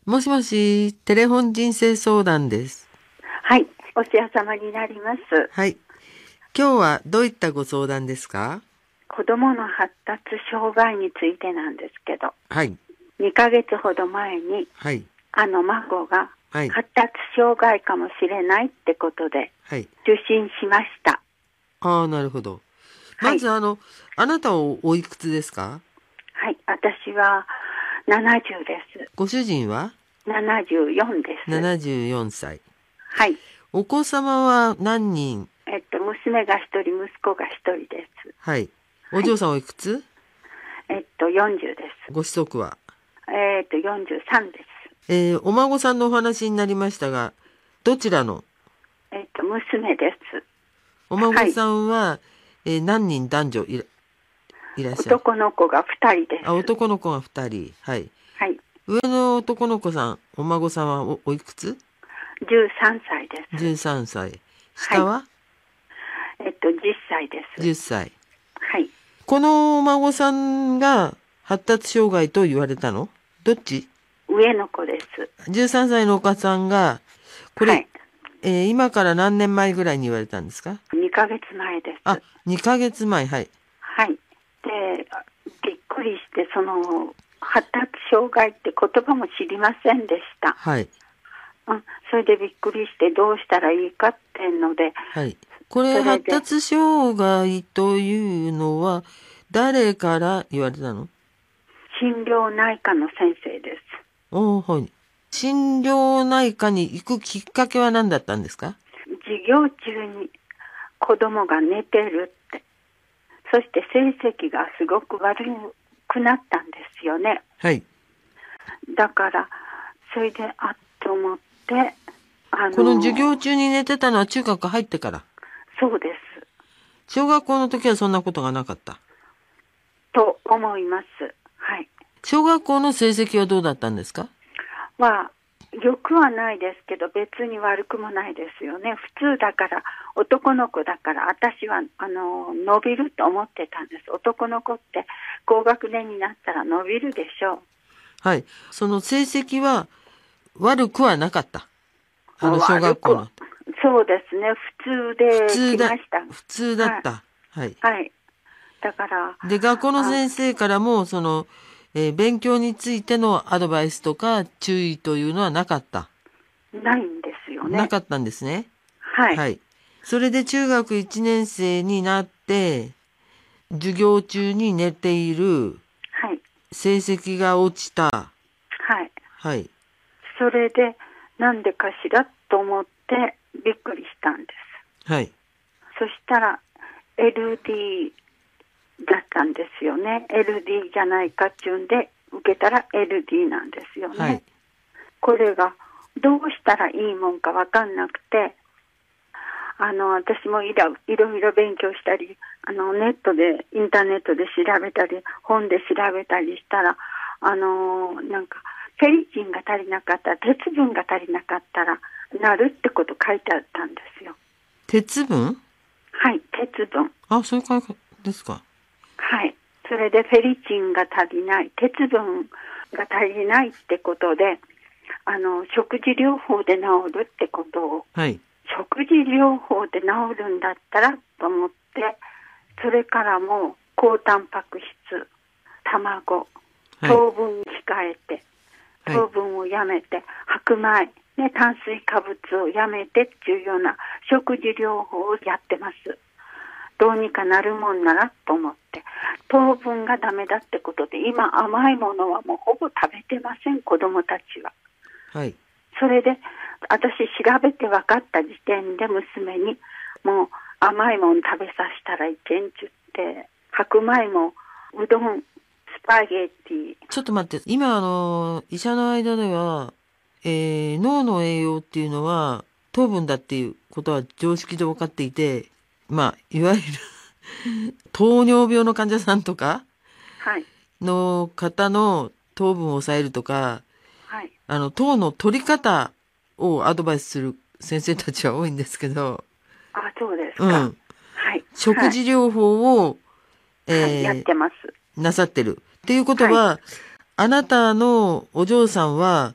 もしもし、テレフォン人生相談です。 はい、お世話様になります。 はい。今日はどういったご相談ですか？ 子供の発達障害についてなんですけど、 はい。 2ヶ月ほど前に、 はい。 孫がはい。 発達障害かもしれないってことで、 はい。 受診しました。 ああ、なるほど。 はい、 まずあなたはおいくつですか？ はい、私は70です。 ご主人は 74です。 74歳。 はい。 お子様は何人？ 娘が1人、息子が1人です。 はい。おはい。 嬢さんおいくつ？ 40でご子息は？ す。43です。 お孫さんのお話になりましたが、どちらの？ 娘です。 おはい。 孫さんは、何人男女いらっしゃる？ 男の子が2人であ、 す。 男の子が2人。はい。 はい。 上の男の子さん、お孫さんはおいくつ？ 13歳です。 13 歳。 はい。 下は？ 10歳です。 10 歳。 はい。 このお孫さんが発達障害と言われたの？どっち？ 上の子です。 13 歳のお母さんが、これ、 はい。 今から何年前ぐらいに言われたんですか？ 2ヶ月前であ、 す。 2ヶ月前、はい。 はい。で、びっくりして、発達障害って言葉も知りませんでした。 はい。 うん。それでびっくりして、どうしたらいいかっていうので、 はい。これ、発それで、 達障害というのは、誰から言われたの？ 心療内科の先生です。 おー、はい。心療内科に行くきっかけは何だったんですか？ 授業中に子供が寝てるって。そして成績がすごく悪くなったんですよね。 はい。 だから、それで、と思って、 この授業中に寝てたのは中学入ってから。 そうです。 小学校の時はそんなことがなかった。 と思います。はい。 小学校の成績はどうだったんですか？ 良くはないですけど、別に悪くもないですよね。普通だから、男の子だから、私は、伸びると思ってたんです。男の子って高学年になったら伸びるでしょう。 はい。その成績は悪くはなかった。小悪く、 学校の。 そうですね。普通で来ました。 普通だっはい。 た。はい。 はい。だから、 で、学校のあ、 先生からも、勉強についてのアドバイスとか注意というのはなかった。 ないんですよね。 なかったんですね。 はい。 はい。それで中学1年生になって、授業中に寝ている、 はい。 成績が落ちた。 はい。 はい。 それで、なんでかしらと思ってびっくりしたんです。 はい。 そしたら、LD だったんですよね。LD じゃないかっていうんで、受けたら LD なんですよね。 はい。 これが、どうしたらいいもんかわかんなくて、私もいろいろ勉強したり、インターネットで調べたり、本で調べたりしたら、なんか、フェリチンが足りなかったら、鉄分が足りなかったら、なるってこと書いてあったんですよ。 鉄分？ はい、鉄分。 あ、そういう感じですか。 はい。それでフェリチンが足りない、鉄分が足りないってことで、食事療法で治るってことを、 はい。 食事療法で治るんだったらと思って、それからも高タンパク質、卵、 はい。 糖分控えて、 はい。 糖分をやめて、白米、ね、炭水化物をやめてっていうような食事療法をやってます。どうにかなるもんならと思って。糖分がダメだってことで、今甘いものはもうほぼ食べてません、子供たちは。 はい。 それで、私調べて分かった時点で娘に、もう甘いもの食べさせたらいけんちゅって、白米もうどん、スパゲティ。 ちょっと待って。今、医者の間では、脳の栄養っていうのは糖分だっていうことは常識で分かっていて、まあ、いわゆる糖尿病の患者さんとかはい。 の方の糖分を抑えるとか、 はい。 糖の取り方をアドバイスする先生たちは多いんですけど、 そうですか。 うん。 はい。 食はい。 事療法を、 はい。やってます。 なさってる。っていうことはい。 は、あなたのお嬢さんは、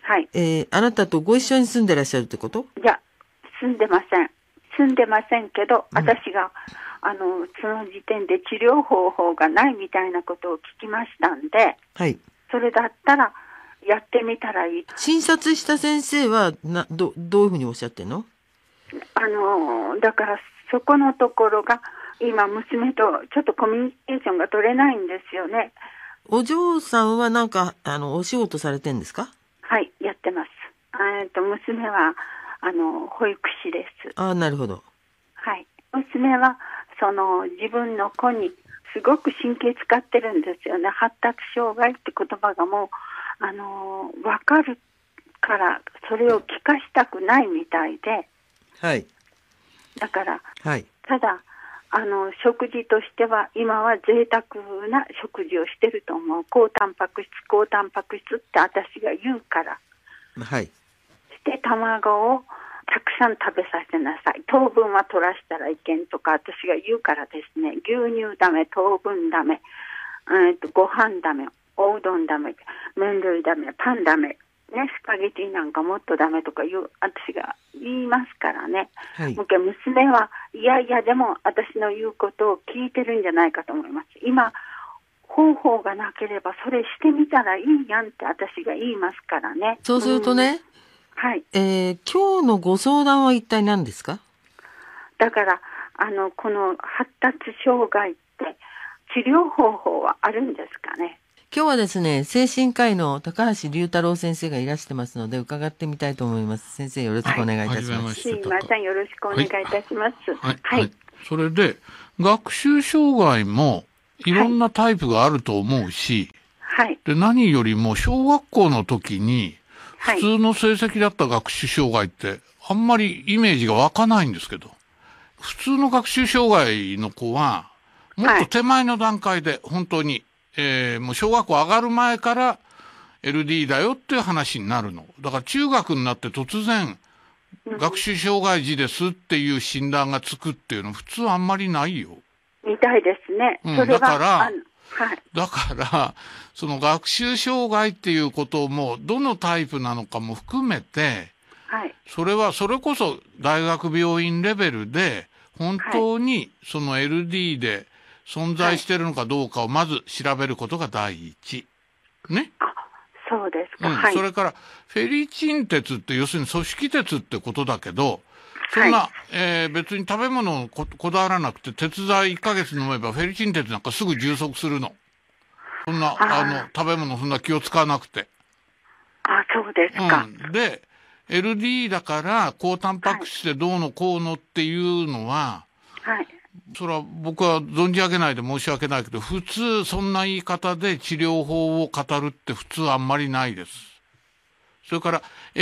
はい。 あなたとご一緒に住んでらっしゃるってこと？ いや、住んでません。住んでませんけど、私が、その時点で治療方法がないみたいなことを聞きましたんで、 はい。 それだったら、やってみたらいい。 診察した先生は、どういうふうにおっしゃってんの？ だから、そこのところが、今、娘とちょっとコミュニケーションが取れないんですよね。 お嬢さんはなんか、お仕事されてんですか？ はい、やってます。娘は、保育士です。 ああ、なるほど。 はい。娘は、自分の子に、すごく神経使ってるんですよね。発達障害って言葉がもう、わかるから、それを聞かしたくないみたいで、 はい。 だから、 はい。 ただ、食事としては、今は贅沢な食事をしてると思う。高タンパク質って私が言うから。 はい。 して卵をたくさん食べさせなさい。糖分は取らしたらいけんとか私が言うからですね。牛乳ダメ、糖分ダメ、ご飯ダメ、おうどんダメ、麺類ダメ、パンダメ、ね、スパゲティなんかもっとダメとか私が言いますからね。 はい。 娘はいやいやでも私の言うことを聞いてるんじゃないかと思います。今方法がなければそれしてみたらいいやんって私が言いますからね。 そうするとね、 はい。 今日のご相談は一体何ですか？ だから、この発達障害って治療方法はあるんですかね？ 今日はですね、精神科医の高橋隆太郎先生がいらしてますので、伺ってみたいと思います。先生、よろしくお願いいたします。 すいません、よろしくお願いいたします。 はい。はい。それで、学習障害もいろんなタイプがあると思うし、 はい。 で、何よりも小学校の時に、普通の成績だった学習障害って、あんまりイメージが湧かないんですけど、普通の学習障害の子は、もっと手前の段階で、本当に、もう小学校上がる前から LD だよっていう話になるの。だから中学になって突然、学習障害児ですっていう診断がつくっていうの普通あんまりないよ。 みたいですね。それはだから、 はい。 だから、その学習障害っていうことも、どのタイプなのかも含めて、 はい。 それこそ大学病院レベルで、本当にその LD で存在しているのかどうかをまず調べることが第一。ね。 あ、そうですか。はい。 それから、フェリチン鉄って要するに組織鉄ってことだけど、そんな、別に食べ物をこだわらなくて、鉄剤1ヶ月飲めばフェリチン鉄なんかすぐ充足するの。そんな、食べ物そんな気を使わなくて。 あ、そうですか。 で、LD だから高タンパク質でどうのこうのっていうのは、 はい。 それは僕は存じ上げないで申し訳ないけど、普通そんな言い方で治療法を語るって普通あんまりないです。それから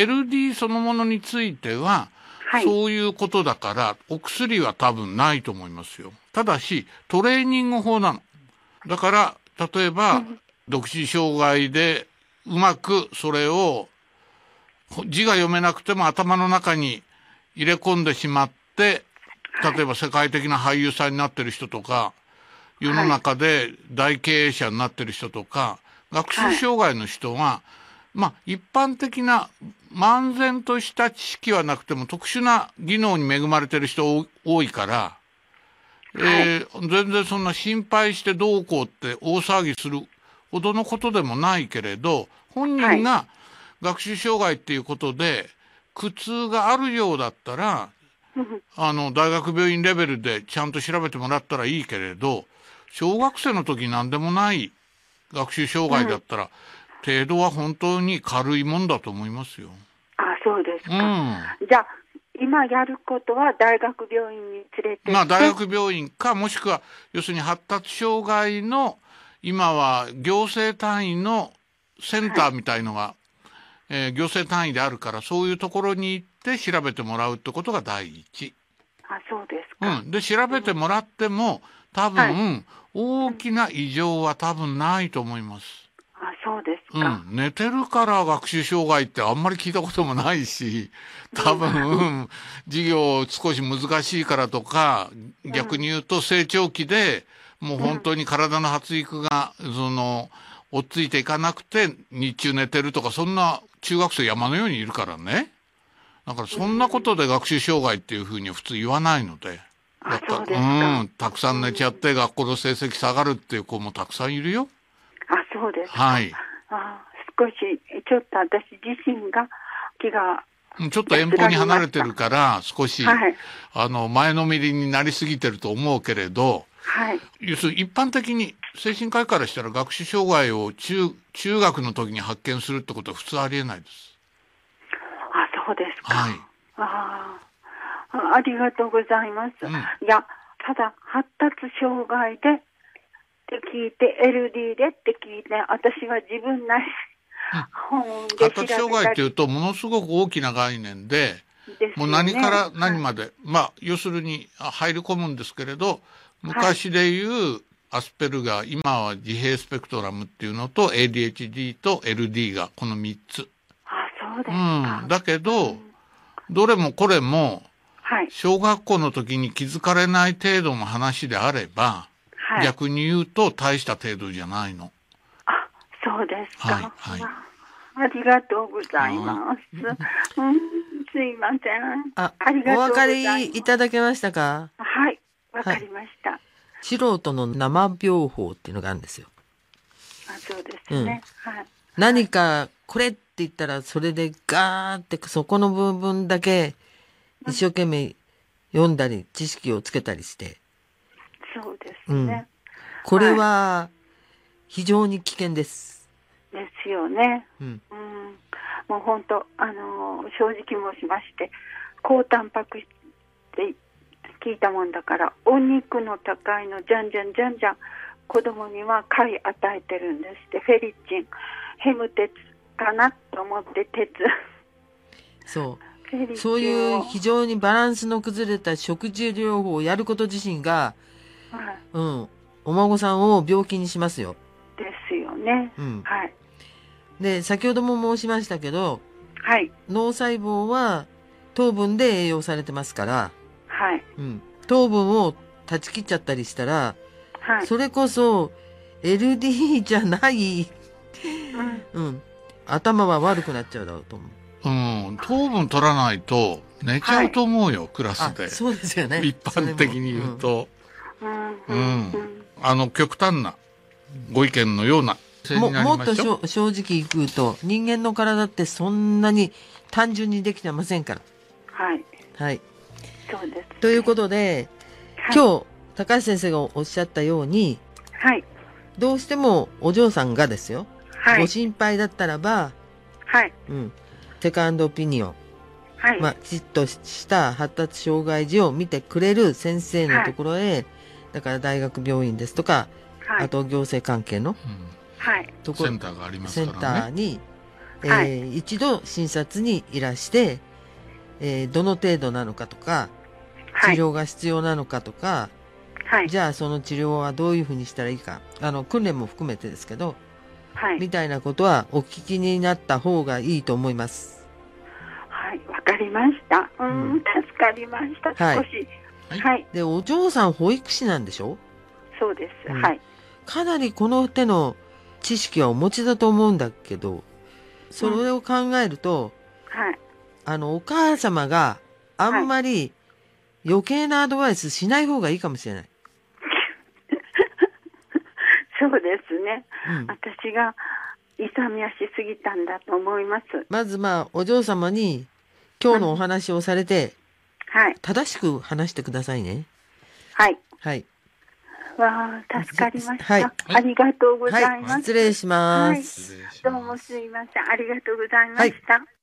LD そのものについては、そういうことだから、お薬は多分ないと思いますよ。ただし、トレーニング法なの。だから、例えば、読視障害でうまくそれを、字が読めなくても頭の中に入れ込んでしまって、例えば世界的な俳優さんになってる人とか、世の中で大経営者になってる人とか、学習障害の人は、まあ一般的な漫然とした知識はなくても特殊な技能に恵まれてる人多いから、全然そんな心配してどうこうって大騒ぎするほどのことでもないけれど、本人が学習障害っていうことで苦痛があるようだったら、大学病院レベルでちゃんと調べてもらったらいいけれど、小学生の時なんでもない学習障害だったら、程度は本当に軽いもんだと思いますよ。 あ、そうですか。じゃあ、今やることは大学病院に連れてって。 まあ大学病院か、もしくは、要するに発達障害の、今は行政単位のセンターみたいのが、行政単位であるから、そういうところに行って調べてもらうってことが第一。 あ、そうですか。 で、調べてもらっても、多分、大きな異常は多分ないと思います。 あ、そうですか。 寝てるから学習障害ってあんまり聞いたこともないし、多分、授業少し難しいからとか、逆に言うと成長期で、もう本当に体の発育が、追っついていかなくて、日中寝てるとか、そんな中学生山のようにいるからね。だからそんなことで学習障害っていうふうには普通言わないので。 あ、そうですか。 たくさん寝ちゃって学校の成績下がるっていう子もたくさんいるよ。 あ、そうですか。 はい。 少し、ちょっと私自身が気が、 ちょっと遠方に離れてるから、少し、 はい、 前のめりになりすぎてると思うけれど、 はい。 要するに一般的に精神科医からしたら学習障害を中学の時に発見するってことは普通ありえないです。 あ、そうですか。 はい。 ありがとうございます。いや、ただ、発達障害でって聞いて、LD でって聞いて、私は自分なり、本で発達障害っていうと、ものすごく大きな概念で、もう何から何まで、要するに入り込むんですけれど、昔でいうアスペルガー、今は自閉スペクトラムっていうのと ADHD と LD がこの3つ。 あ、そうですか。 だけど、どれもこれも、小学校の時に気づかれない程度の話であれば、逆に言うと大した程度じゃないの。 あ、そうですか。ありがとうございます。すいません。 ありがとうございます。お分かりいただけましたか？ はい、わかりました。 素人の生病法っていうのがあるんですよ。 あ、そうですね。 何かこれって言ったらそれでガーってそこの部分だけ一生懸命読んだり知識をつけたりして。 そうですね。 これは非常に危険です。 ですよね。もう本当正直申しまして、高タンパク質って聞いたもんだから、お肉の高いのじゃんじゃん子供には貝与えてるんですって。フェリチン、ヘム鉄かなと思って、鉄。 そういう非常にバランスの崩れた食事療法をやること自身が、お孫さんを病気にしますよ。 ですよね。 で、先ほども申しましたけど、脳細胞は糖分で栄養されてますから、糖分を断ち切っちゃったりしたら、それこそ LD じゃない、頭は悪くなっちゃうだろうと思う。 糖分取らないと寝ちゃうと思うよ、クラスで。 そうですよね。 一般的に言うと。極端なご意見のようなもっと正直言うと、人間の体ってそんなに単純にできてませんから。 そうです。 ということで、今日高橋先生がおっしゃったように、どうしてもお嬢さんがですよ、ご心配だったらば、セカンドオピニオン、きちっとした発達障害児を見てくれる先生のところへ、だから大学病院ですとか、あと行政関係の、 ところセンターがありますからね。 センターに、一度診察にいらして、どの程度なのかとか、治療が必要なのかとか、じゃあその治療はどういうふうにしたらいいか、訓練も含めてですけど、みたいなことはお聞きになった方がいいと思います。 わかりました。助かりました。少し。 で、お嬢さん保育士なんでしょ？ そうです。 かなりこの手の知識はお持ちだと思うんだけど、それを考えると、お母様があんまり余計なアドバイスしない方がいいかもしれない。 そうですね。私が勇み足しすぎたんだと思います。 まずお嬢様に今日のお話をされて、正しく話してくださいね。 助かりました。ありがとうございます。 失礼します。 どうもすいません。ありがとうございました。